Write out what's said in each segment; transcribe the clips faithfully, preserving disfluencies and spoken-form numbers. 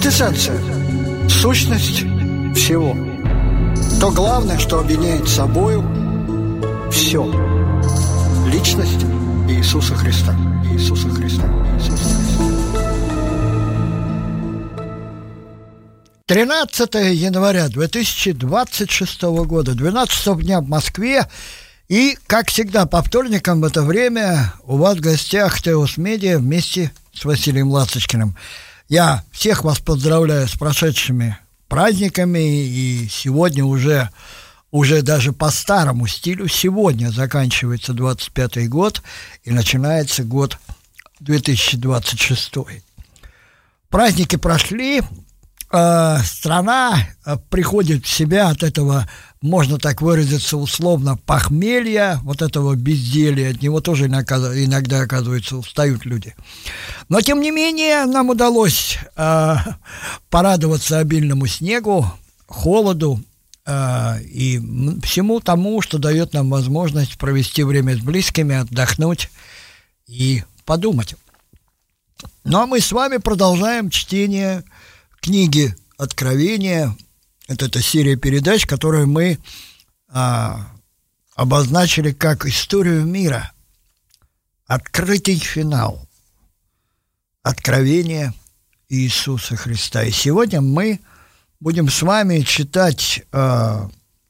Квинтэссенция, сущность всего. То главное, что объединяет собою все. Личность Иисуса Христа. Иисуса Христа. Иисуса Христа. тринадцатое января две тысячи двадцать шестого года, двенадцатого дня в Москве. И, как всегда, по вторникам в это время у вас в гостях Теос Медиа вместе с Василием Ласточкиным. Я всех вас поздравляю с прошедшими праздниками, и сегодня уже, уже даже по старому стилю, сегодня заканчивается двадцать пятый год и начинается год две тысячи двадцать шестой. Праздники прошли, э, страна приходит в себя от этого, можно так выразиться условно, похмелья, вот этого безделья, от него тоже иногда, иногда оказывается, устают люди. Но, тем не менее, нам удалось э, порадоваться обильному снегу, холоду э, и всему тому, что дает нам возможность провести время с близкими, отдохнуть и подумать. Ну, а мы с вами продолжаем чтение книги «Откровения». Это, это серия передач, которую мы а, обозначили как историю мира. Открытый финал. Откровение Иисуса Христа. И сегодня мы будем с вами читать а,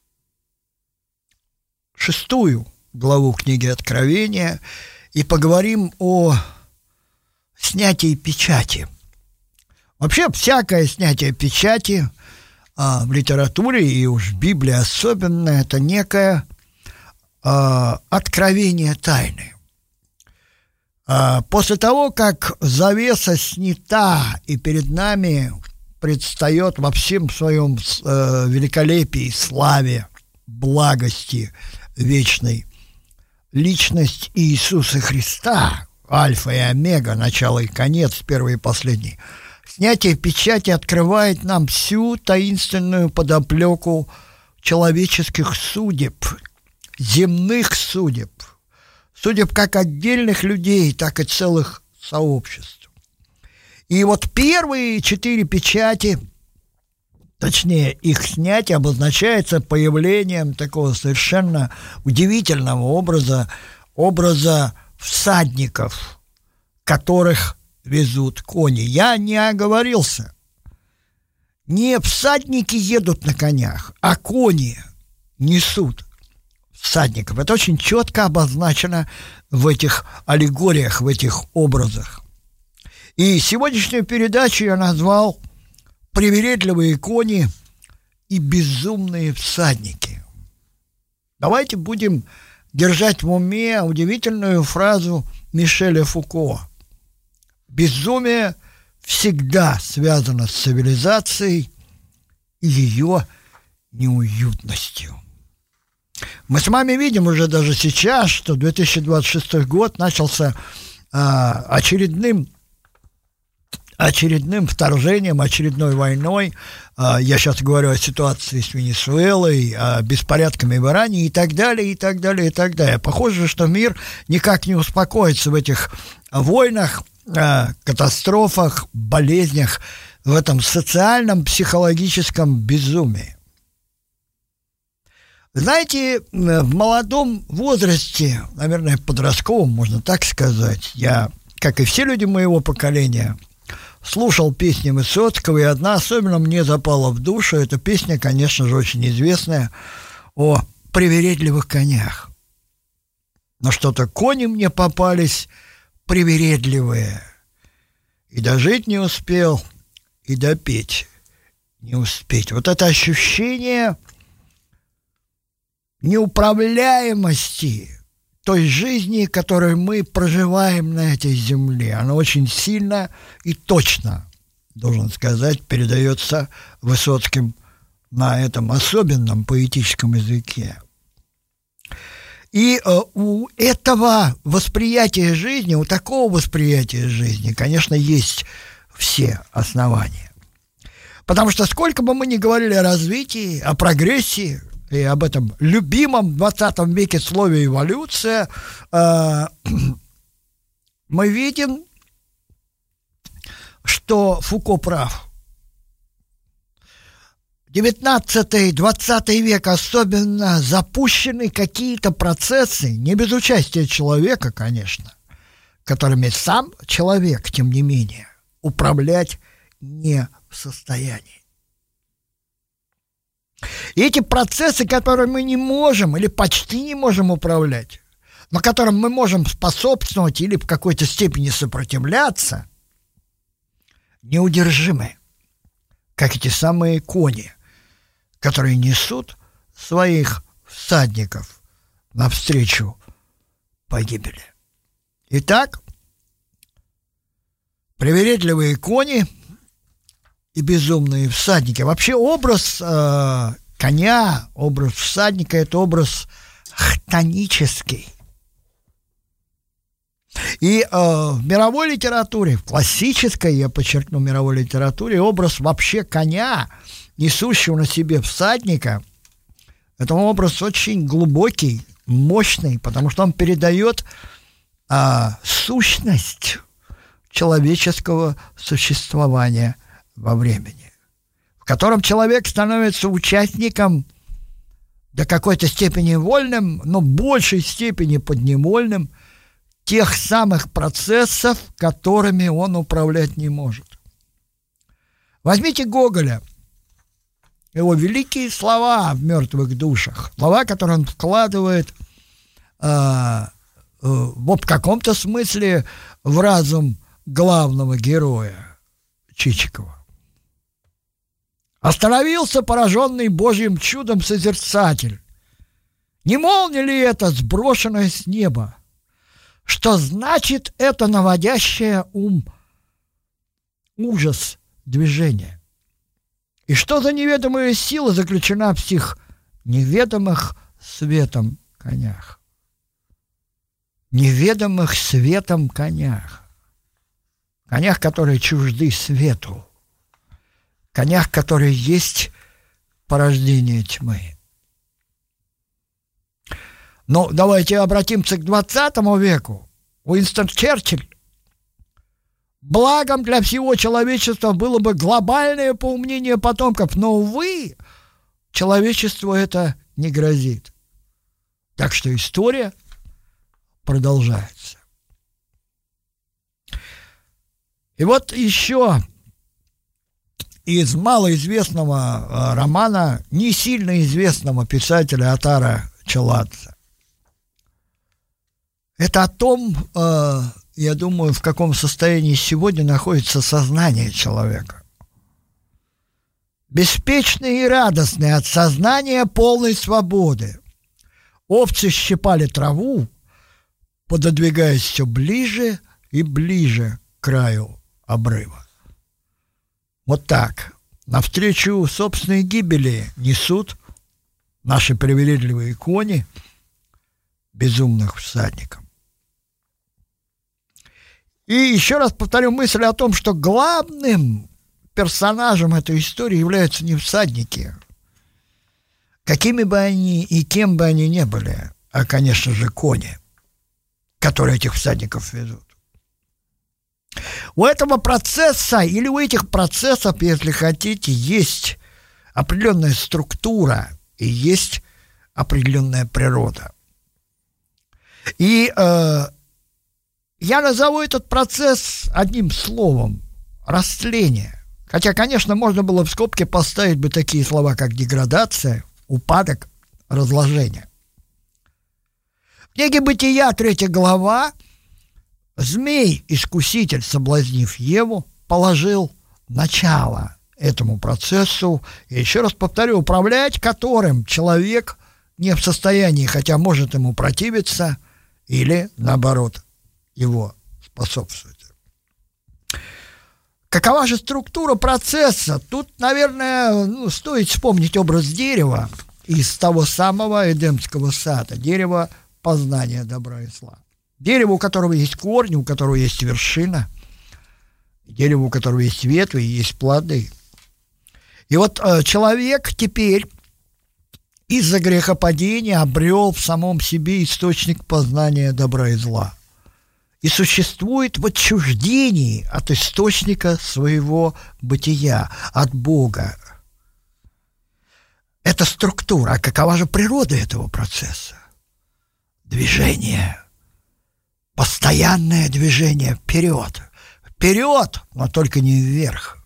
шестую главу книги Откровения и поговорим о снятии печати. Вообще, всякое снятие печати а, в литературе, и уж в Библии особенно, это некое а, откровение тайны. А, после того, как завеса снята, и перед нами предстает во всем своем э, великолепии, славе, благости вечной личность Иисуса Христа, альфа и омега, начало и конец, первый и последний, снятие печати открывает нам всю таинственную подоплеку человеческих судеб, земных судеб, судеб как отдельных людей, так и целых сообществ. И вот первые четыре печати, точнее их снятие, обозначается появлением такого совершенно удивительного образа, образа всадников, которых везут кони. Я не оговорился. Не всадники едут на конях, а кони несут всадников. Это очень четко обозначено в этих аллегориях, в этих образах. И сегодняшнюю передачу я назвал «Привередливые кони и безумные всадники». Давайте будем держать в уме удивительную фразу Мишеля Фуко. Безумие всегда связано с цивилизацией и ее неуютностью. Мы с вами видим уже даже сейчас, что две тысячи двадцать шестой год начался а, очередным, очередным вторжением, очередной войной. А, я сейчас говорю о ситуации с Венесуэлой, о беспорядками в Иране и так далее, и так далее, и так далее. Похоже, что мир никак не успокоится в этих войнах, катастрофах, болезнях, в этом социальном, психологическом безумии. Знаете, в молодом возрасте, наверное, подростковом, можно так сказать, я, как и все люди моего поколения, слушал песни Высоцкого, и одна особенно мне запала в душу. Эта песня, конечно же, очень известная, о привередливых конях. Но что-то кони мне попались привередливые, и дожить не успел, и допеть не успеть. Вот это ощущение неуправляемости той жизни, которую мы проживаем на этой земле, оно очень сильно и точно, должен сказать, передается Высоцким на этом особенном поэтическом языке. И э, у этого восприятия жизни, у такого восприятия жизни, конечно, есть все основания. Потому что сколько бы мы ни говорили о развитии, о прогрессии, и об этом любимом в двадцатом веке слове «эволюция», э, мы видим, что Фуко прав. девятнадцатый двадцатый век особенно запущены какие-то процессы, не без участия человека, конечно, которыми сам человек, тем не менее, управлять не в состоянии. И эти процессы, которые мы не можем или почти не можем управлять, но которым мы можем способствовать или в какой-то степени сопротивляться, неудержимы, как эти самые кони, которые несут своих всадников навстречу погибели. Итак, привередливые кони и безумные всадники. Вообще образ э, коня, образ всадника – это образ хтонический. И э, в мировой литературе, в классической, я подчеркну, мировой литературе, образ вообще коня, несущего на себе всадника, это образ очень глубокий, мощный, потому что он передает э, сущность человеческого существования во времени, в котором человек становится участником до какой-то степени вольным, но в большей степени подневольным тех самых процессов, которыми он управлять не может. Возьмите Гоголя, его великие слова в «Мертвых душах», слова, которые он вкладывает э, э, в каком-то смысле в разум главного героя Чичикова. Остановился пораженный Божьим чудом созерцатель. Не молния ли это, сброшенная с неба? Что значит это наводящее ум ужас движения? И что за неведомая сила заключена в сих неведомых светом конях? Неведомых светом конях. Конях, которые чужды свету. Конях, которые есть порождение тьмы. Но давайте обратимся к двадцатому веку. Уинстон Черчилль. Благом для всего человечества было бы глобальное поумнение потомков, но, увы, человечеству это не грозит. Так что история продолжается. И вот еще из малоизвестного романа не сильно известного писателя Атара Челадзе. Это о том, э, я думаю, в каком состоянии сегодня находится сознание человека. Беспечный и радостный от сознания полной свободы. Овцы щипали траву, пододвигаясь все ближе и ближе к краю обрыва. Вот так, навстречу собственной гибели несут наши привередливые кони безумных всадников. И еще раз повторю мысль о том, что главным персонажем этой истории являются не всадники, какими бы они и кем бы они ни были, а, конечно же, кони, которые этих всадников ведут. У этого процесса или у этих процессов, если хотите, есть определенная структура и есть определенная природа. И э, я назову этот процесс одним словом – растление. Хотя, конечно, можно было в скобки поставить бы такие слова, как деградация, упадок, разложение. В книге «Бытия», третья глава, змей-искуситель, соблазнив Еву, положил начало этому процессу. И еще раз повторю, управлять которым человек не в состоянии, хотя может ему противиться или, наоборот, его способствовать. Какова же структура процесса? Тут, наверное, ну, стоит вспомнить образ дерева из того самого Эдемского сада, дерево познания добра и зла. Дерево, у которого есть корни, у которого есть вершина, дерево, у которого есть ветви и есть плоды. И вот э, человек теперь из-за грехопадения обрел в самом себе источник познания добра и зла. И существует в отчуждении от источника своего бытия, от Бога. это структура. А какова же природа этого процесса? Движение. Постоянное движение вперед. Вперед, но только не вверх.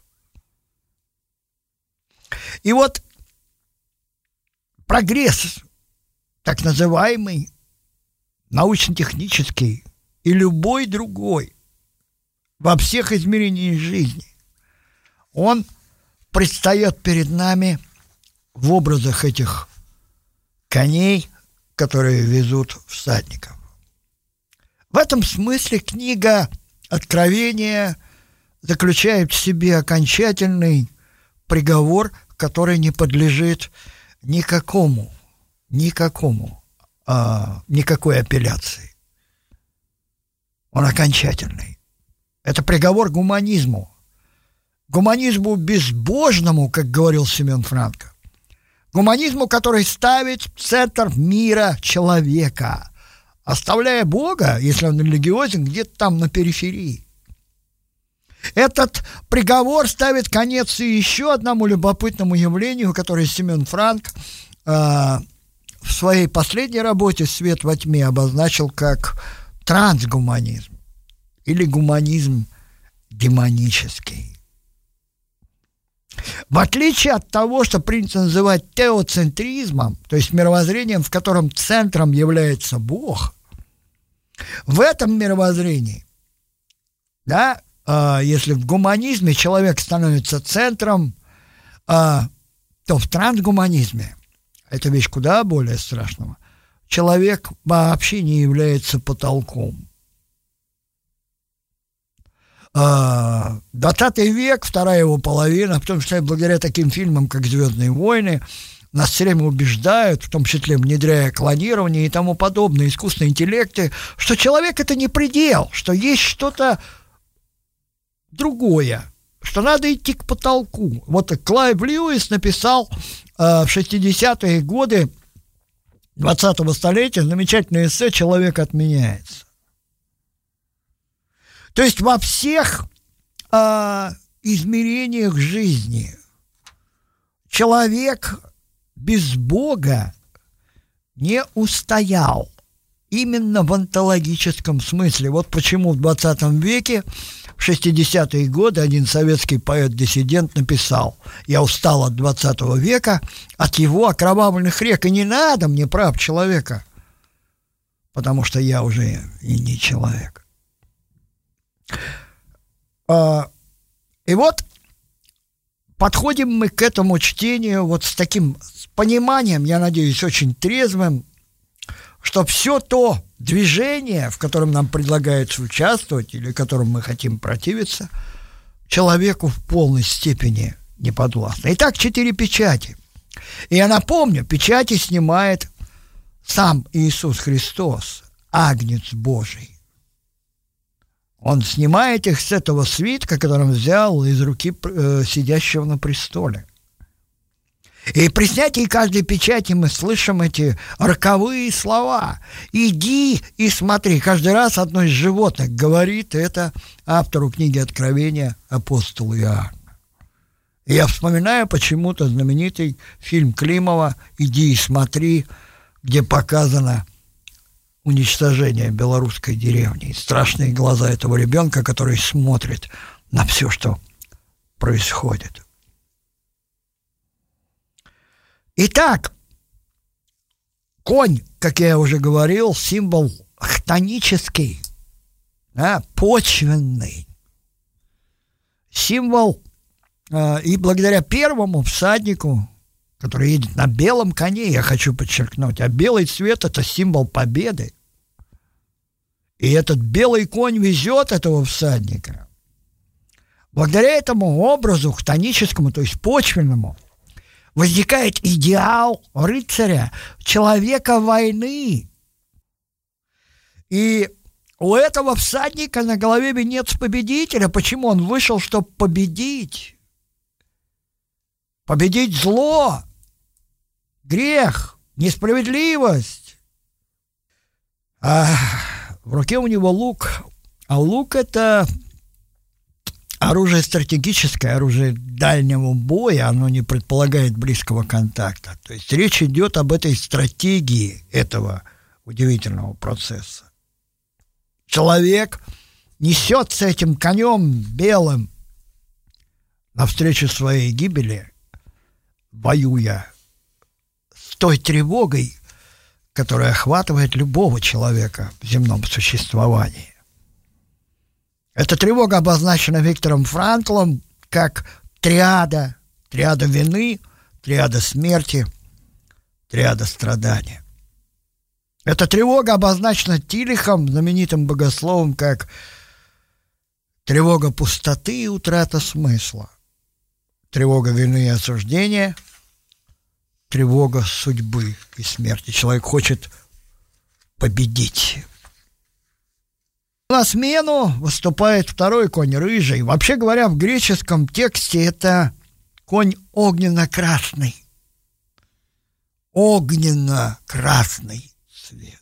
И вот прогресс, так называемый, научно-технический и любой другой во всех измерениях жизни, он предстает перед нами в образах этих коней, которые везут всадников. В этом смысле книга Откровения заключает в себе окончательный приговор, который не подлежит никакому, никакому, а, никакой апелляции. Он окончательный. Это приговор гуманизму. Гуманизму безбожному, как говорил Семен Франко. Гуманизму, который ставит в центр мира человека, оставляя Бога, если он религиозен, где-то там на периферии. Этот приговор ставит конец и еще одному любопытному явлению, которое Семен Франк э, в своей последней работе «Свет во тьме» обозначил как трансгуманизм или гуманизм демонический. В отличие от того, что принято называть теоцентризмом, то есть мировоззрением, в котором центром является Бог, в этом мировоззрении, да, э, если в гуманизме человек становится центром, э, то в трансгуманизме, это вещь куда более страшного, человек вообще не является потолком. двадцатый век, вторая его половина, в том числе благодаря таким фильмам, как «Звездные войны», нас все время убеждают, в том числе внедряя клонирование и тому подобное, искусственные интеллекты, что человек — это не предел, что есть что-то другое, что надо идти к потолку. Вот Клайв Льюис написал э, в шестидесятые годы двадцатого столетия замечательное эссе «Человек отменяется». То есть во всех э, измерениях жизни человек без Бога не устоял именно в онтологическом смысле. Вот почему в двадцатом веке, в шестидесятые годы, один советский поэт-диссидент написал: «Я устал от двадцатого века, от его окровавленных рек, и не надо мне прав человека, потому что я уже и не человек». И вот подходим мы к этому чтению вот с таким с пониманием, я надеюсь, очень трезвым, что все то движение, в котором нам предлагается участвовать или которому мы хотим противиться, человеку в полной степени не подвластно. Итак, четыре печати. И я напомню, печати снимает сам Иисус Христос, Агнец Божий. Он снимает их с этого свитка, который он взял из руки э, сидящего на престоле. И при снятии каждой печати мы слышим эти роковые слова: «Иди и смотри». Каждый раз одно из животных говорит это автору книги Откровения, апостолу Иоанну. И я вспоминаю почему-то знаменитый фильм Климова «Иди и смотри», где показано уничтожение белорусской деревни и страшные глаза этого ребенка, который смотрит на все, что происходит. Итак, конь, как я уже говорил, символ хтонический, да, почвенный, символ, э, и благодаря первому всаднику, который едет на белом коне, я хочу подчеркнуть, а белый цвет — это символ победы. И этот белый конь везет этого всадника. Благодаря этому образу хтоническому, то есть почвенному, возникает идеал рыцаря, человека войны. И у этого всадника на голове венец победителя. Почему? Он вышел, чтобы победить. Победить зло, грех, несправедливость. А в руке у него лук. А лук — это оружие стратегическое, оружие дальнего боя, оно не предполагает близкого контакта. То есть речь идет об этой стратегии этого удивительного процесса. Человек несется этим конем белым навстречу своей гибели, воюя с той тревогой, которая охватывает любого человека в земном существовании. Эта тревога обозначена Виктором Франклом как триада, триада вины, триада смерти, триада страдания. Эта тревога обозначена Тилихом, знаменитым богословом, как тревога пустоты и утрата смысла, тревога вины и осуждения, тревога судьбы и смерти. Человек хочет победить. На смену выступает второй конь, рыжий. Вообще говоря, в греческом тексте это конь огненно-красный. Огненно-красный цвет.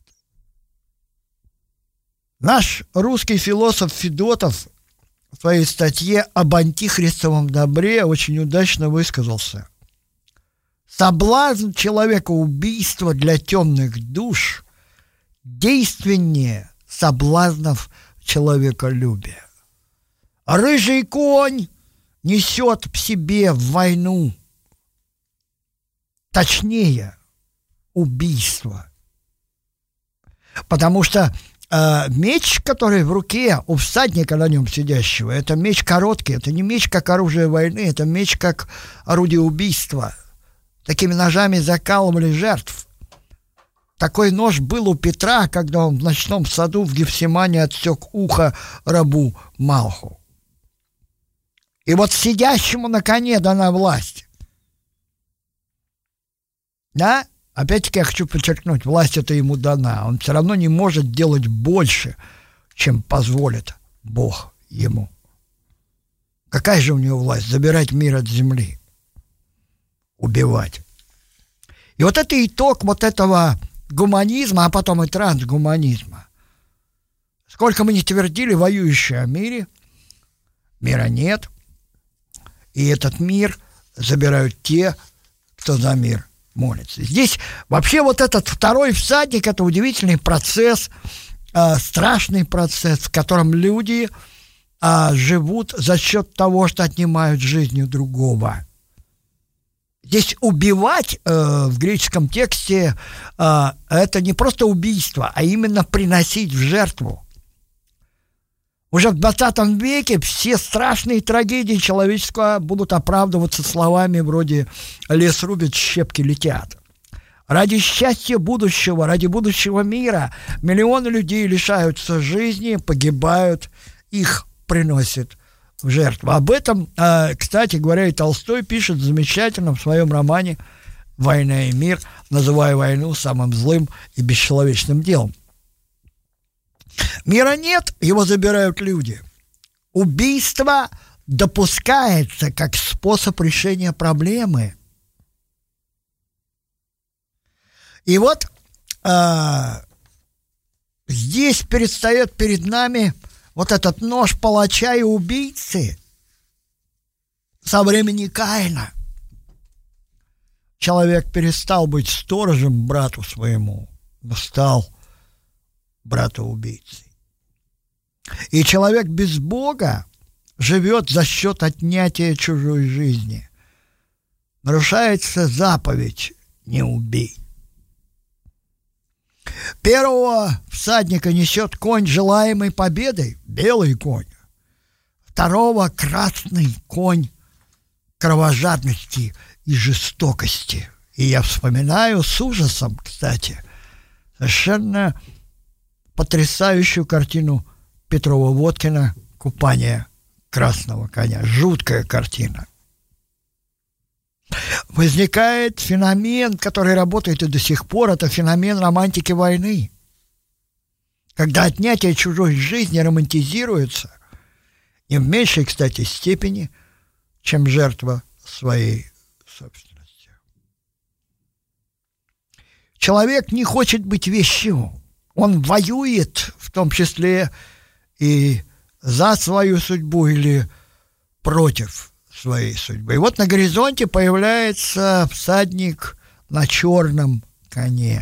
Наш русский философ Федотов в своей статье об антихристовом добре очень удачно высказался. Соблазн человека-убийства для темных душ действеннее соблазнов человеколюбия. Рыжий конь несет в себе войну, точнее, убийство. Потому что э, меч, который в руке у всадника на нем сидящего, это меч короткий, это не меч как оружие войны, это меч как орудие убийства. Такими ножами закалывали жертв. Такой нож был у Петра, когда он в ночном саду в Гефсимане отсек ухо рабу Малху. И вот сидящему на коне дана власть. Да? Опять-таки я хочу подчеркнуть, власть это ему дана. Он все равно не может делать больше, чем позволит Бог ему. Какая же у него власть? Забирать мир от земли. Убивать. И вот это итог вот этого гуманизма, а потом и трансгуманизма. Сколько мы не твердили, воюющие о мире, мира нет. И этот мир забирают те, кто за мир молится. Здесь вообще вот этот второй всадник – это удивительный процесс, э, страшный процесс, в котором люди э, живут за счет того, что отнимают жизнь у другого. Здесь убивать э, в греческом тексте э, это не просто убийство, а именно приносить в жертву. Уже в двадцатом веке все страшные трагедии человеческого будут оправдываться словами вроде «лес рубят, щепки летят». Ради счастья будущего, ради будущего мира миллионы людей лишаются жизни, погибают, их приносят в жертву. Об этом, кстати говоря, и Толстой пишет замечательно в своем романе «Война и мир», называя войну самым злым и бесчеловечным делом. Мира нет, его забирают люди. Убийство допускается как способ решения проблемы. И вот э, здесь предстает перед нами вот этот нож палача и убийцы со времени Каина. Человек перестал быть сторожем брату своему, но стал брата-убийцей. И человек без Бога живет за счет отнятия чужой жизни. Нарушается заповедь «не убей». Первого всадника несет конь желаемой победой, белый конь. Второго — красный конь кровожадности и жестокости. И я вспоминаю с ужасом, кстати, совершенно потрясающую картину Петрова-Водкина «Купание красного коня». Жуткая картина. Возникает феномен, который работает и до сих пор, это феномен романтики войны. Когда отнятие чужой жизни романтизируется, не в меньшей, кстати, степени, чем жертва своей собственности. Человек не хочет быть вещью. Он воюет, в том числе и за свою судьбу или против своей судьбы. И вот на горизонте появляется всадник на черном коне,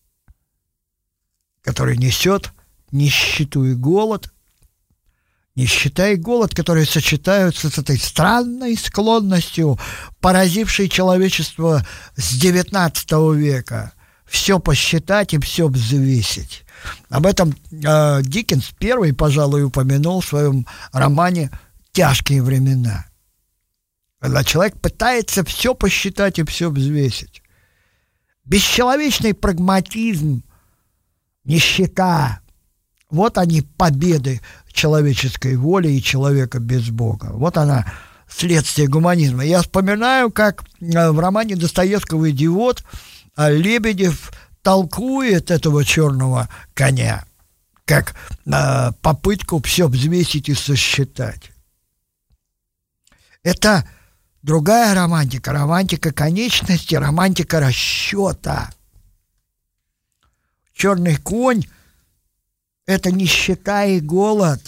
который несет нищету и голод. Нищета и голод, которые сочетаются с этой странной склонностью, поразившей человечество с девятнадцатого века. Все посчитать и все взвесить. Об этом э, Диккенс первый, пожалуй, упомянул в своем романе «Тяжкие времена». Когда человек пытается все посчитать и все взвесить. Бесчеловечный прагматизм, нищета – вот они, победы человеческой воли и человека без Бога. Вот она, следствие гуманизма. Я вспоминаю, как в романе Достоевского «Идиот» Лебедев толкует этого черного коня, как э, попытку все взвесить и сосчитать. Это другая романтика, романтика конечности, романтика расчета. Черный конь — это нищета и голод.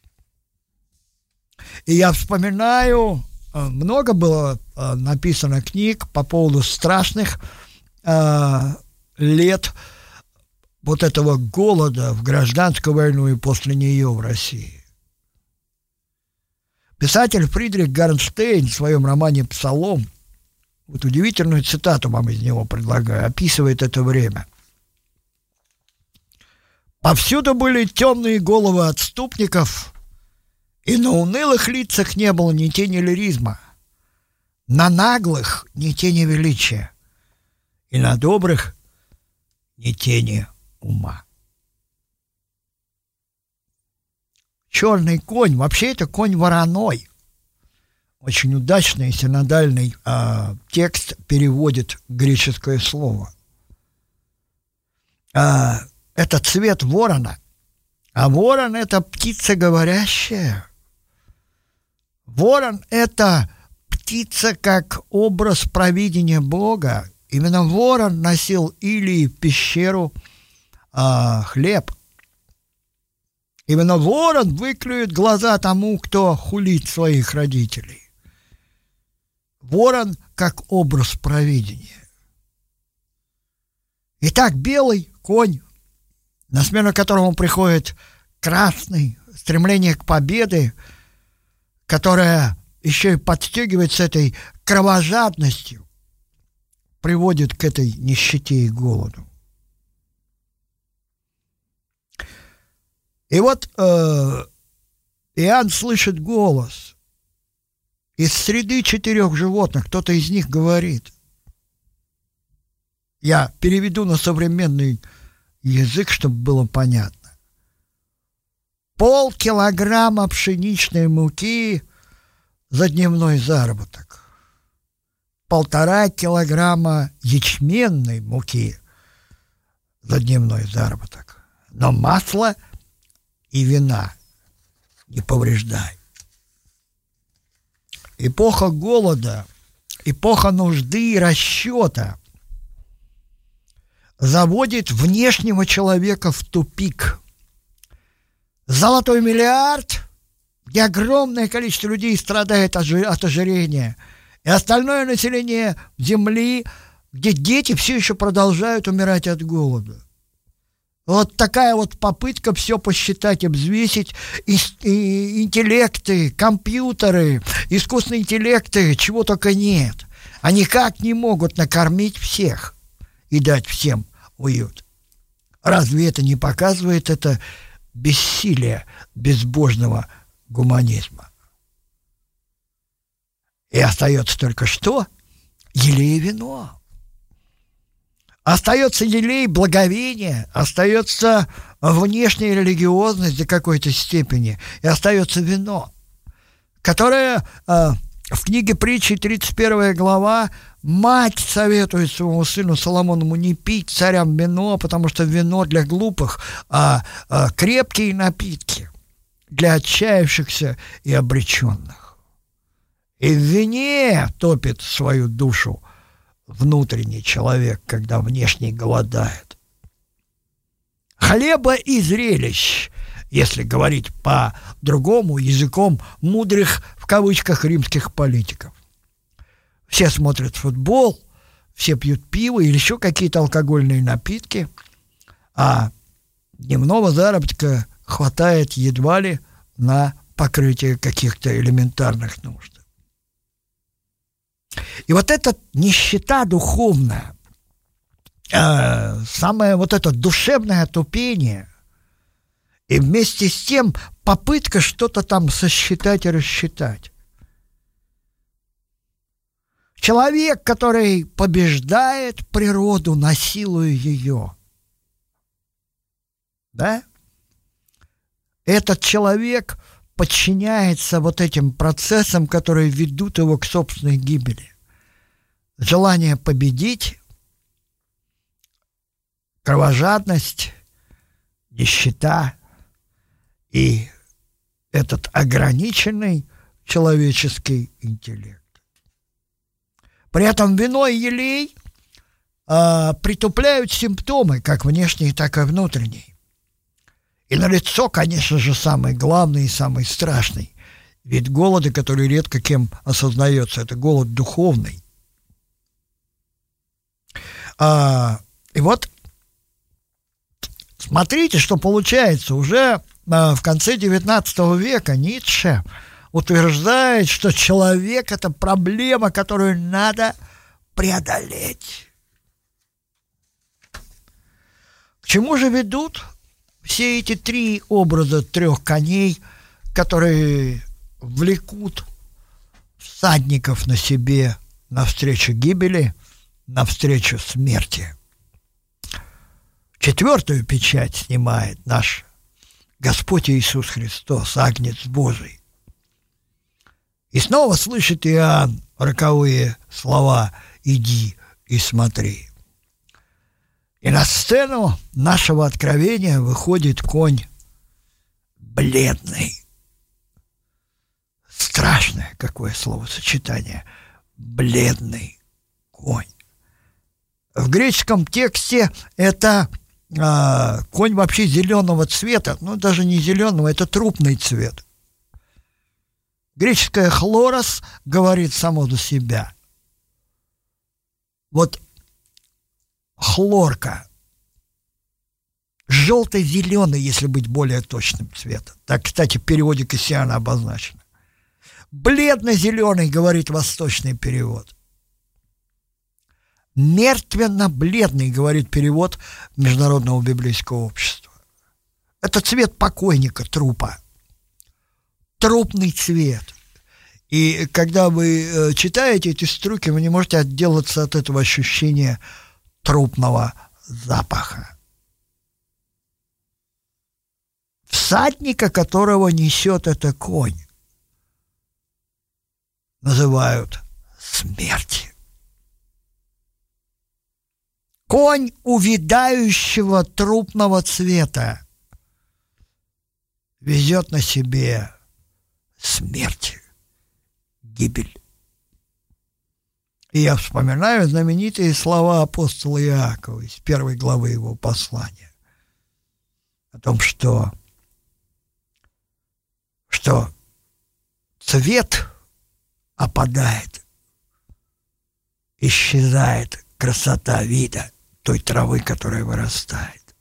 И я вспоминаю, много было написано книг по поводу страшных э, лет вот этого голода в гражданскую войну и после нее в России. Писатель Фридрих Гарнштейн в своем романе «Псалом», вот удивительную цитату вам из него предлагаю, описывает это время. «Повсюду были темные головы отступников, и на унылых лицах не было ни тени лиризма, на наглых ни тени величия, и на добрых ни тени ума». Черный конь, вообще это конь вороной. Очень удачный синодальный э, текст переводит греческое слово. Э, это цвет ворона, а ворон — это птица говорящая. Ворон — это птица как образ провидения Бога. Именно ворон носил Илии в пещеру э, хлеб. Именно ворон выклюет глаза тому, кто хулит своих родителей. Ворон как образ провидения. Итак, белый конь, на смену которому приходит красный, стремление к победе, которое еще и подстегивается этой кровожадностью, приводит к этой нищете и голоду. И вот э, Иоанн слышит голос. Из среды четырех животных кто-то из них говорит. Я переведу на современный язык, чтобы было понятно. Полкилограмма пшеничной муки за дневной заработок. Полтора килограмма ячменной муки за дневной заработок. Но масло и вина не повреждай. Эпоха голода, эпоха нужды и расчета заводит внешнего человека в тупик. Золотой миллиард, где огромное количество людей страдает от ожирения, и остальное население Земли, где дети все еще продолжают умирать от голода. Вот такая вот попытка все посчитать и взвесить, и, и интеллекты, компьютеры, искусственные интеллекты, чего только нет. Они никак не могут накормить всех и дать всем уют. Разве это не показывает это бессилие безбожного гуманизма? И остается только что? Елей и вино. Остается елей благовения, остается внешняя религиозность до какой-то степени, и остается вино, которое э, в книге притчи, тридцать первая глава, мать советует своему сыну Соломону не пить царям вино, потому что вино для глупых, а, а крепкие напитки для отчаявшихся и обреченных. И в вине топит свою душу внутренний человек, когда внешний голодает. Хлеба и зрелищ если говорить по-другому, языком мудрых, в кавычках, римских политиков. Все смотрят футбол, все пьют пиво или еще какие-то алкогольные напитки, а дневного заработка хватает едва ли на покрытие каких-то элементарных нужд. И вот эта нищета духовная, э, самое вот это душевное отупение, и вместе с тем попытка что-то там сосчитать и рассчитать. Человек, который побеждает природу, насилуя ее, да? Этот человек подчиняется вот этим процессам, которые ведут его к собственной гибели. Желание победить, кровожадность, нищета и этот ограниченный человеческий интеллект. При этом вино и елей э, притупляют симптомы, как внешние, так и внутренние. И налицо, конечно же, самый главный и самый страшный вид голода, который редко кем осознается. Это голод духовный. А, и вот смотрите, что получается. Уже а, в конце девятнадцатого века Ницше утверждает, что человек – это проблема, которую надо преодолеть. К чему же ведут все эти три образа трех коней, которые влекут всадников на себе навстречу гибели, навстречу смерти? Четвертую печать снимает наш Господь Иисус Христос, Агнец Божий. И снова слышит Иоанн роковые слова «Иди и смотри». И на сцену нашего откровения выходит конь бледный. Страшное какое словосочетание. Бледный конь. В греческом тексте это э, конь вообще зеленого цвета. Ну, даже не зеленого, это трупный цвет. Греческое хлорос говорит само за себя. Вот хлорка, желто-зеленый, если быть более точным цветом. Так, кстати, в переводе Кассиана обозначено. Бледно-зеленый, говорит восточный перевод. Мертвенно-бледный, говорит перевод Международного библейского общества. Это цвет покойника, трупа. Трупный цвет. И когда вы читаете эти строки, вы не можете отделаться от этого ощущения трупного запаха. Всадника, которого несет это конь, называют смерть. Конь увядающего трупного цвета везет на себе смерть, гибель. И я вспоминаю знаменитые слова апостола Иакова из первой главы его послания о том, что, что цвет опадает, исчезает красота вида той травы, которая вырастает.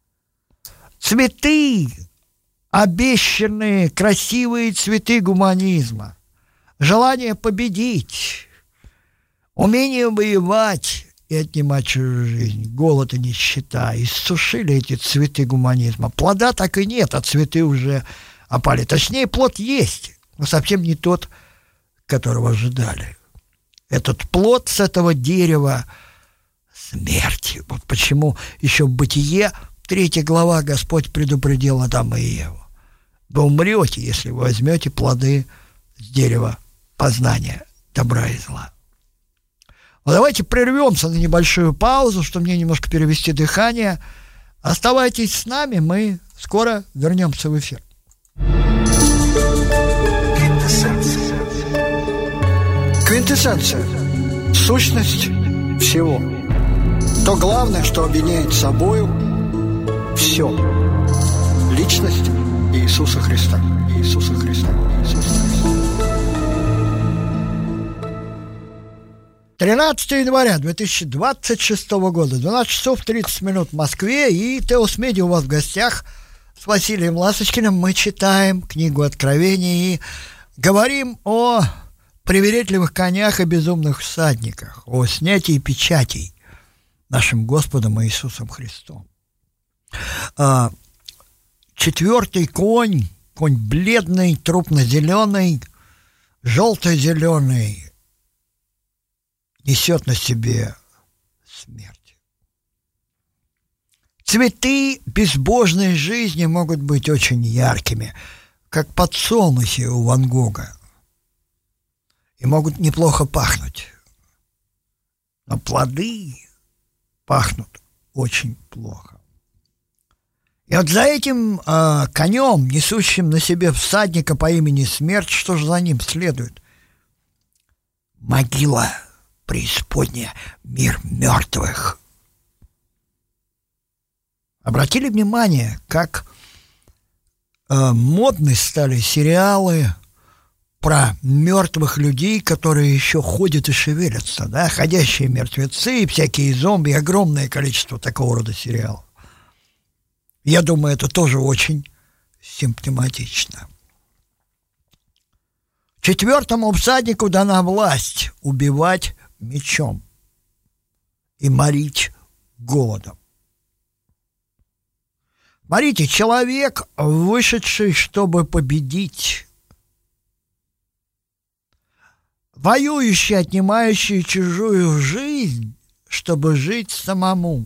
Цветы, обещанные красивые цветы гуманизма, желание победить, умение воевать и отнимать чужую жизнь, голод и нищета иссушили эти цветы гуманизма. Плода так и нет, а цветы уже опали. Точнее, плод есть, но совсем не тот, которого ожидали. Этот плод с этого дерева смерти. Вот почему еще в Бытие, третья глава, Господь предупредил Адама и Еву. Вы умрете, если вы возьмете плоды с дерева познания добра и зла. Ну, давайте прервемся на небольшую паузу, чтобы мне немножко перевести дыхание. Оставайтесь с нами, мы скоро вернемся в эфир. Квинтэссенция. Квинтэссенция. Сущность всего. То главное, что объединяет собою все. Личность Иисуса Христа. Иисуса Христа. Иисуса Христа. тринадцатого января две тысячи двадцать шестого года, двенадцать часов тридцать минут в Москве, и Теос Медиа у вас в гостях. С Василием Ласточкиным мы читаем книгу Откровений и говорим о привередливых конях и безумных всадниках, о снятии печатей нашим Господом Иисусом Христом. А, четвертый конь, конь бледный, трупно-зеленый, желто-зеленый, несет на себе смерть. Цветы безбожной жизни могут быть очень яркими, как подсолнухи у Ван Гога, и могут неплохо пахнуть. Но плоды пахнут очень плохо. И вот за этим э, конем, несущим на себе всадника по имени Смерть, что же за ним следует? Могила преисподняя, мир мертвых. Обратили внимание, как э, модны стали сериалы про мертвых людей, которые еще ходят и шевелятся, да, ходящие мертвецы, всякие зомби, огромное количество такого рода сериалов. Я думаю, это тоже очень симптоматично. Четвертому всаднику дана власть убивать мечом и морить голодом. Смотрите, человек, вышедший, чтобы победить, воюющий, отнимающий чужую жизнь, чтобы жить самому,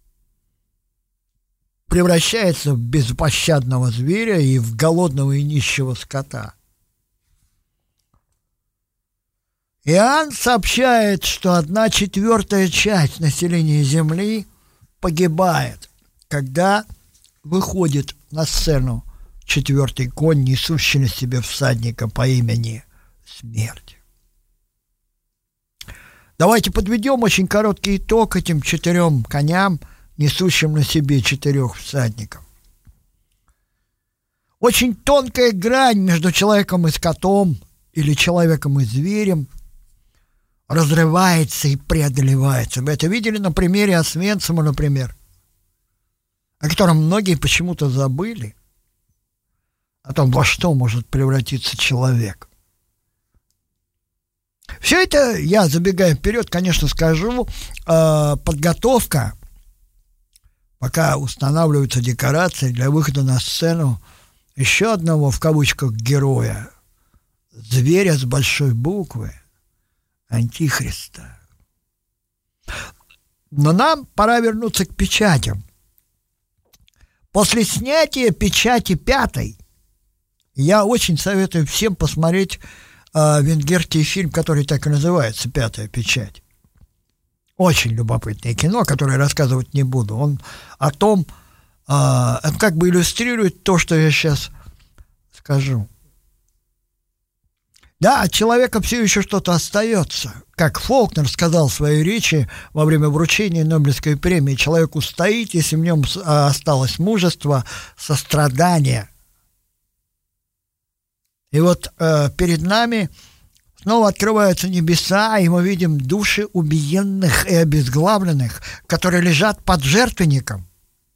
превращается в беспощадного зверя и в голодного и нищего скота. Иоанн сообщает, что одна четвертая часть населения Земли погибает, когда выходит на сцену четвертый конь, несущий на себе всадника по имени Смерть. Давайте подведем очень короткий итог этим четырем коням, несущим на себе четырех всадников. Очень тонкая грань между человеком и скотом или человеком и зверем разрывается и преодолевается. Вы это видели на примере Освенцима, например, о котором многие почему-то забыли, о том, во что может превратиться человек. Все это, я забегая вперед, конечно, скажу, э, подготовка, пока устанавливаются декорации для выхода на сцену еще одного, в кавычках, героя, зверя с большой буквы, Антихриста. Но нам пора вернуться к печатям. После снятия печати пятой я очень советую всем посмотреть э, венгерский фильм, который так и называется «Пятая печать». Очень любопытное кино, которое рассказывать не буду. Он о том, э, он как бы иллюстрирует то, что я сейчас скажу. Да, от человека все еще что-то остается. Как Фолкнер сказал в своей речи во время вручения Нобелевской премии, человек устоит, если в нем осталось мужество, сострадание. И вот э, перед нами снова открываются небеса, и мы видим души убиенных и обезглавленных, которые лежат под жертвенником.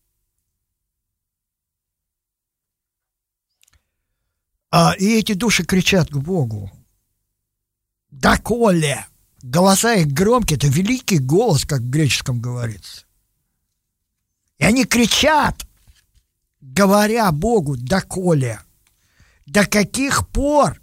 А, и эти души кричат к Богу: «Доколе!» Голоса их громкие, это великий голос, как в греческом говорится. И они кричат, говоря Богу: «Доколе!» До каких пор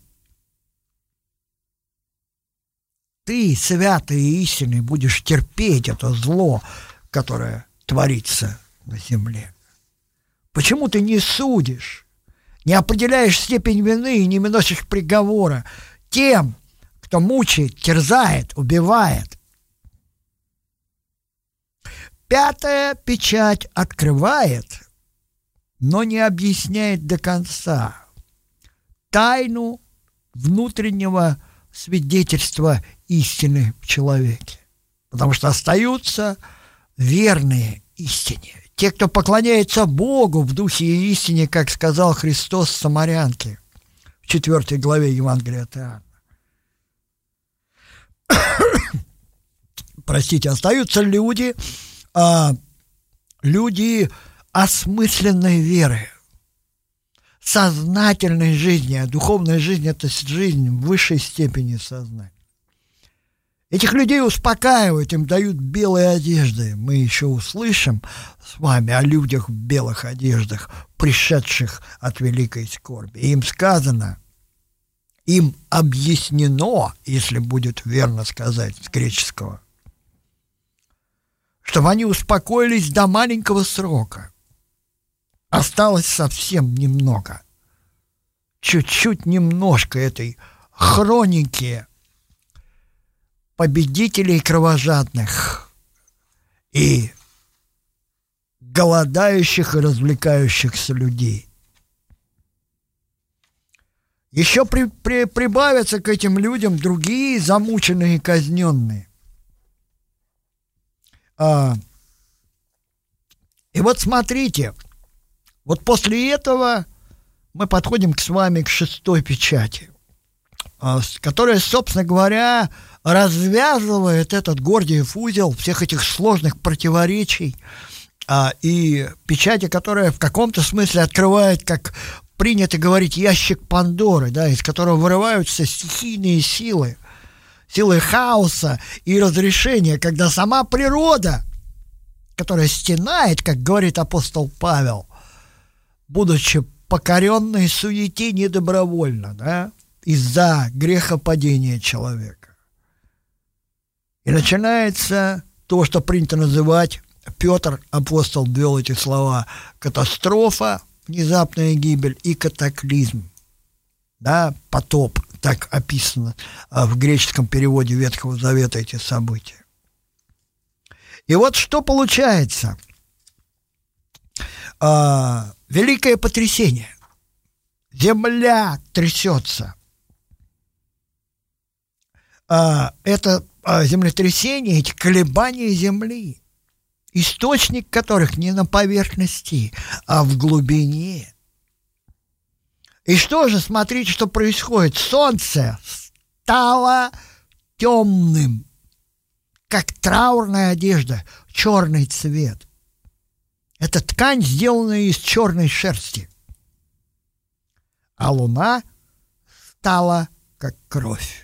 ты, святый и истинный, будешь терпеть это зло, которое творится на земле? Почему ты не судишь, не определяешь степень вины и не выносишь приговора тем, кто мучает, терзает, убивает? Пятая печать открывает, но не объясняет до конца тайну внутреннего свидетельства истины в человеке. Потому что остаются верные истине, те, кто поклоняется Богу в духе и истине, как сказал Христос самарянке в четвёртой главе Евангелия от Иоанна. Простите, остаются люди, а, люди осмысленной веры, сознательной жизни, а духовная жизнь – это жизнь в высшей степени сознания. Этих людей успокаивают, им дают белые одежды. Мы еще услышим с вами о людях в белых одеждах, пришедших от великой скорби. Им сказано, им объяснено, если будет верно сказать с греческого, чтобы они успокоились до маленького срока. Осталось совсем немного. Чуть-чуть немножко этой хроники победителей кровожадных и голодающих и развлекающихся людей. Еще при, при, прибавятся к этим людям другие замученные и казненные. А, и вот смотрите, вот после этого мы подходим к, с вами к шестой печати, а, которая, собственно говоря, развязывает этот Гордиев узел всех этих сложных противоречий, а, и печати, которая в каком-то смысле открывает, как принято говорить, ящик Пандоры, да, из которого вырываются стихийные силы, силы хаоса и разрешения, когда сама природа, которая стенает, как говорит апостол Павел, будучи покоренной суете недобровольно, да, из-за грехопадения человека. И начинается то, что принято называть, Петр, апостол, ввел эти слова, катастрофа, внезапная гибель и катаклизм. Да, потоп, так описано в греческом переводе Ветхого Завета эти события. И вот что получается. А, великое потрясение. Земля трясется. А, это а, землетрясение, эти колебания земли, источник которых не на поверхности, а в глубине. И что же, смотрите, что происходит. Солнце стало темным, как траурная одежда, черный цвет. Это ткань, сделанная из черной шерсти. А луна стала как кровь.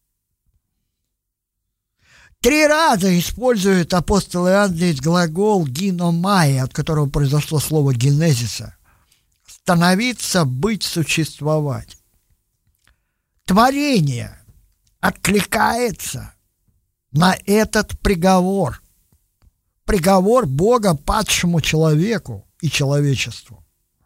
Три раза использует апостол Иоанн здесь глагол гиномai, от которого произошло слово генезиса. Становиться, быть, существовать. Творение откликается на этот приговор. Приговор Бога падшему человеку и человечеству.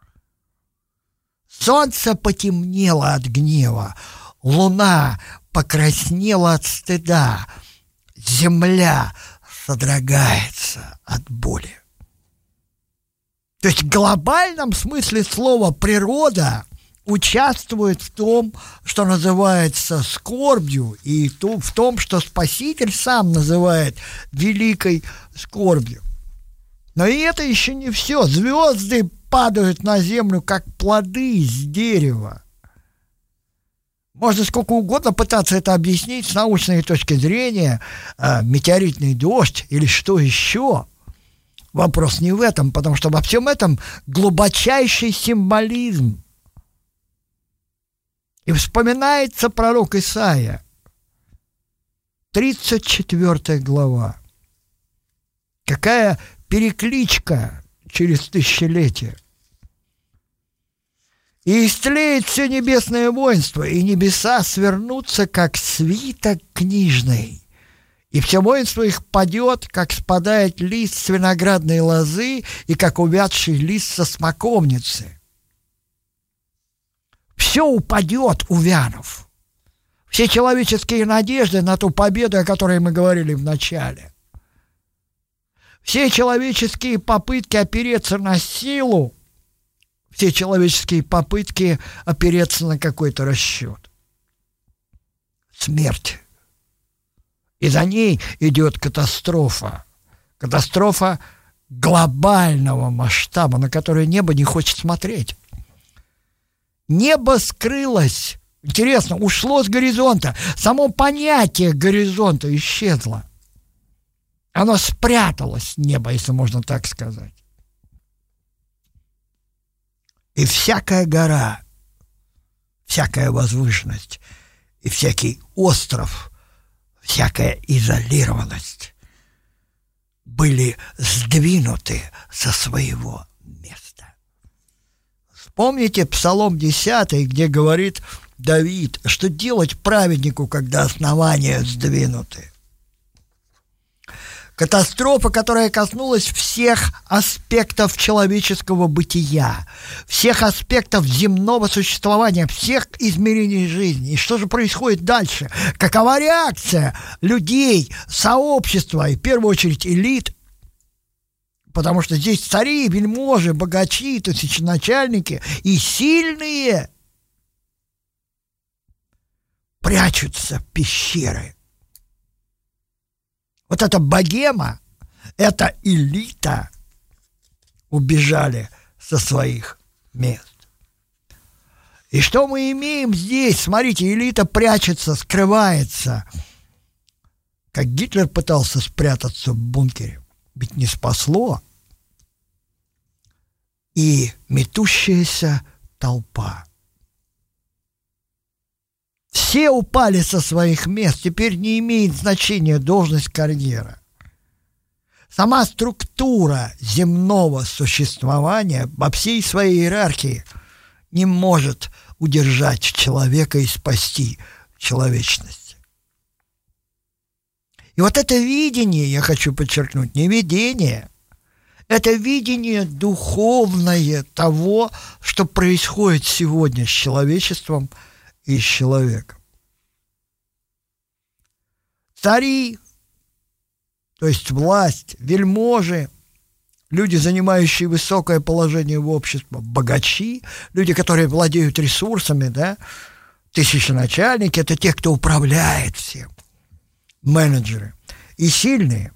Солнце потемнело от гнева, луна покраснела от стыда, земля содрогается от боли. То есть в глобальном смысле слова природа участвует в том, что называется скорбью, и в том, что Спаситель сам называет великой скорбью. Но и это еще не все. Звезды падают на землю, как плоды с дерева. Можно сколько угодно пытаться это объяснить с научной точки зрения, э, метеоритный дождь или что еще. Вопрос не в этом, потому что во всем этом глубочайший символизм. И вспоминается пророк Исаия, тридцать четвёртая глава. Какая перекличка через тысячелетия. «И истлеет все небесное воинство, и небеса свернутся, как свиток книжный, и все воинство их падет, как спадает лист с виноградной лозы, и как увядший лист со смоковницы». Все упадет, увянув. Все человеческие надежды на ту победу, о которой мы говорили в начале. Все человеческие попытки опереться на силу, все человеческие попытки опереться на какой-то расчет. Смерть. И за ней идет катастрофа. Катастрофа глобального масштаба, на который небо не хочет смотреть. Небо скрылось. Интересно, ушло с горизонта. Само понятие горизонта исчезло. Оно спряталось, небо, если можно так сказать. И всякая гора, всякая возвышенность, и всякий остров, всякая изолированность были сдвинуты со своего места. Вспомните Псалом десятый, где говорит Давид, что делать праведнику, когда основания сдвинуты. Катастрофа, которая коснулась всех аспектов человеческого бытия, всех аспектов земного существования, всех измерений жизни. И что же происходит дальше? Какова реакция людей, сообщества и, в первую очередь, элит? Потому что здесь цари, вельможи, богачи, тысяченачальники и сильные прячутся в пещеры. Вот эта богема, эта элита убежали со своих мест. И что мы имеем здесь? Смотрите, элита прячется, скрывается. Как Гитлер пытался спрятаться в бункере. Ведь не спасло. И метущаяся толпа. Все упали со своих мест, теперь не имеет значения должность, карьера. Сама структура земного существования во всей своей иерархии не может удержать человека и спасти человечность. И вот это видение, я хочу подчеркнуть, не видение, это видение духовное того, что происходит сегодня с человечеством и с человеком. Цари, то есть власть, вельможи, люди, занимающие высокое положение в обществе, богачи, люди, которые владеют ресурсами, да, тысяченачальники, это те, кто управляет всем, менеджеры, и сильные.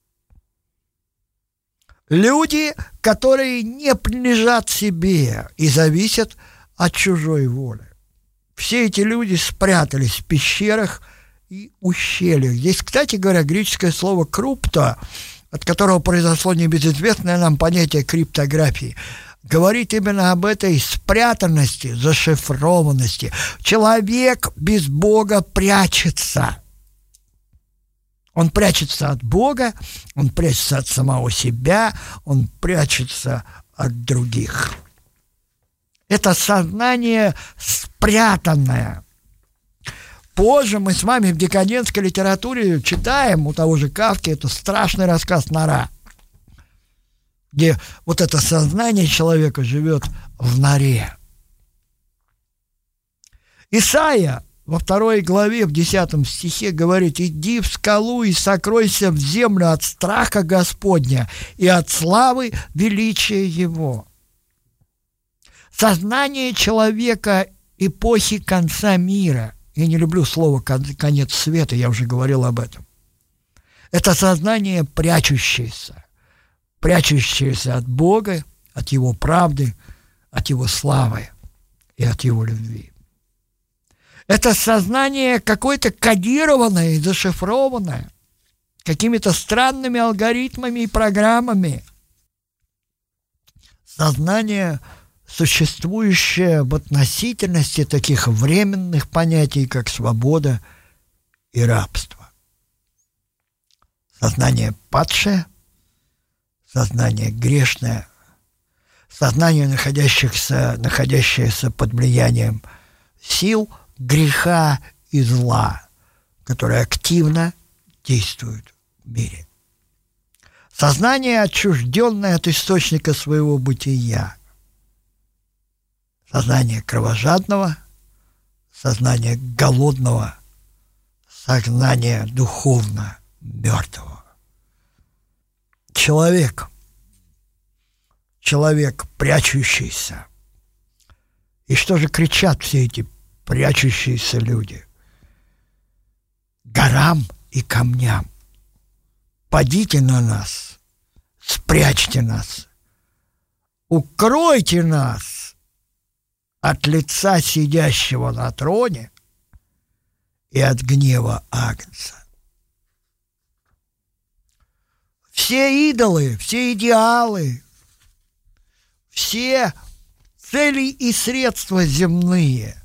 Люди, которые не принадлежат себе и зависят от чужой воли. Все эти люди спрятались в пещерах и ущельях. Здесь, кстати говоря, греческое слово «крупто», от которого произошло небезызвестное нам понятие криптографии, говорит именно об этой спрятанности, зашифрованности. Человек без Бога прячется. Он прячется от Бога, он прячется от самого себя, он прячется от других. Это сознание спрятанное. Позже мы с вами в декадентской литературе читаем у того же Кафки, это страшный рассказ «Нора», где вот это сознание человека живет в норе. Исайя во второй главе, в десятом стихе говорит: «Иди в скалу и сокройся в землю от страха Господня и от славы величия Его». Сознание человека эпохи конца мира. Я не люблю слово «конец света», я уже говорил об этом. Это сознание прячущееся, прячущееся от Бога, от Его правды, от Его славы и от Его любви. Это сознание какое-то кодированное и зашифрованное, какими-то странными алгоритмами и программами. Сознание, существующее в относительности таких временных понятий, как свобода и рабство. Сознание падшее, сознание грешное, сознание, находящихся, находящееся под влиянием сил греха и зла, которые активно действуют в мире. Сознание, отчужденное от источника своего бытия. Сознание кровожадного, сознание голодного, сознание духовно мертвого. Человек, человек прячущийся. И что же кричат все эти прячущиеся люди? Горам и камням: падите на нас спрячьте нас, укройте нас от лица сидящего на троне и от гнева Агнца. Все идолы, все идеалы, все цели и средства земные,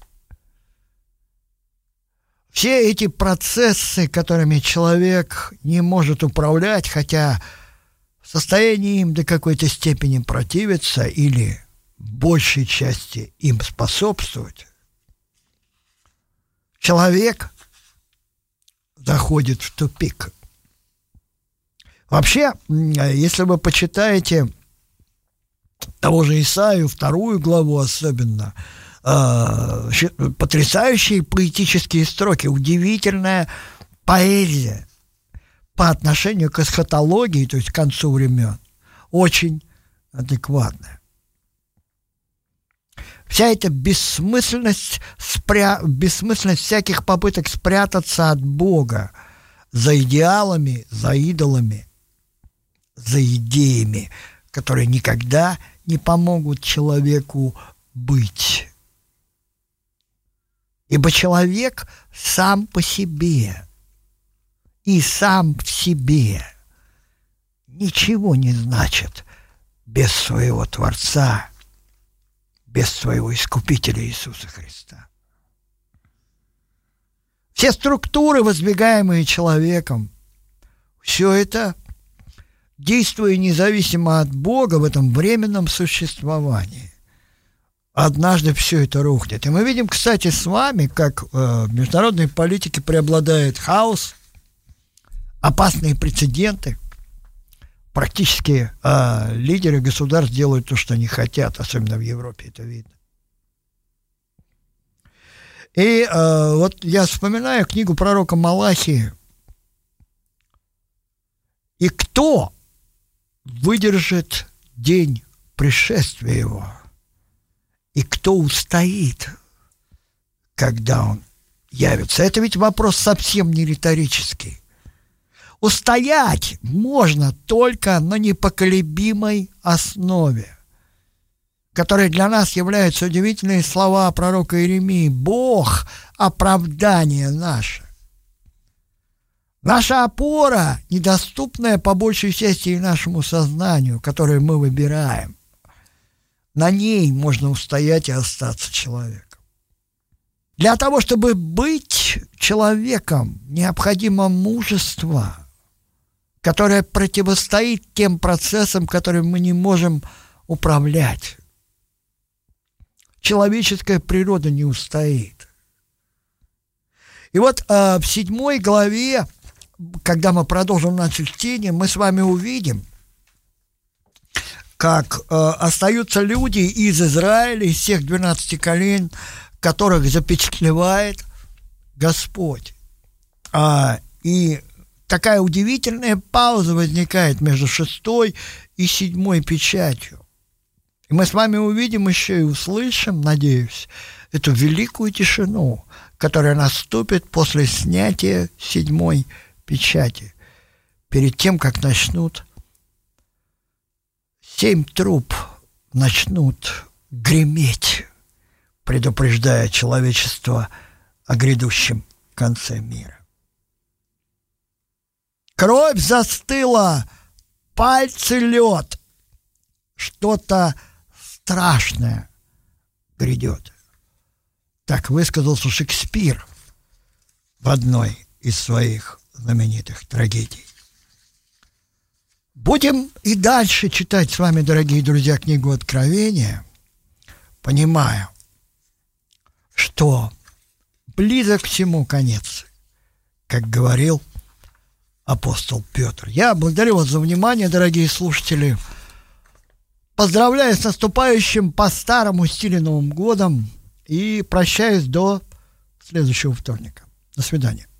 все эти процессы, которыми человек не может управлять, хотя в состоянии им до какой-то степени противиться или в большей части им способствовать, человек заходит в тупик. Вообще, если вы почитаете того же Исаию, вторую главу особенно, э, потрясающие поэтические строки, удивительная поэзия по отношению к эсхатологии, то есть к концу времен, очень адекватная. Вся эта бессмысленность, спря... бессмысленность всяких попыток спрятаться от Бога за идеалами, за идолами, за идеями, которые никогда не помогут человеку быть. Ибо человек сам по себе и сам в себе ничего не значит без своего Творца, без своего Искупителя Иисуса Христа. Все структуры, воздвигаемые человеком, все это, действуя независимо от Бога в этом временном существовании, однажды все это рухнет. И мы видим, кстати, с вами, как э, в международной политике преобладает хаос, опасные прецеденты. Практически э, лидеры государств делают то, что они хотят, особенно в Европе это видно. И э, вот я вспоминаю книгу пророка Малахии. И кто выдержит день пришествия его? И кто устоит, когда он явится? Это ведь вопрос совсем не риторический. Устоять можно только на непоколебимой основе, которой для нас являются удивительные слова пророка Иеремии: «Бог – оправдание наше». Наша опора, недоступная по большей части и нашему сознанию, которое мы выбираем, на ней можно устоять и остаться человеком. Для того, чтобы быть человеком, необходимо мужество, которое противостоит тем процессам, которыми мы не можем управлять. Человеческая природа не устоит. И вот э, в седьмой главе, когда мы продолжим наше чтение, мы с вами увидим, как э, остаются люди из Израиля, из всех двенадцати колен, которых запечатлевает Господь. А, и такая удивительная пауза возникает между шестой и седьмой печатью. И мы с вами увидим еще и услышим, надеюсь, эту великую тишину, которая наступит после снятия седьмой печати, перед тем, как начнут семь труб начнут греметь, предупреждая человечество о грядущем конце мира. Кровь застыла, пальцы лед, что-то страшное грядет. Так высказался Шекспир в одной из своих знаменитых трагедий. Будем и дальше читать с вами, дорогие друзья, книгу Откровения, понимая, что близок всему конец, как говорил апостол Петр. Я благодарю вас за внимание, дорогие слушатели. Поздравляю с наступающим по старому стилю Новым годом и прощаюсь до следующего вторника. До свидания.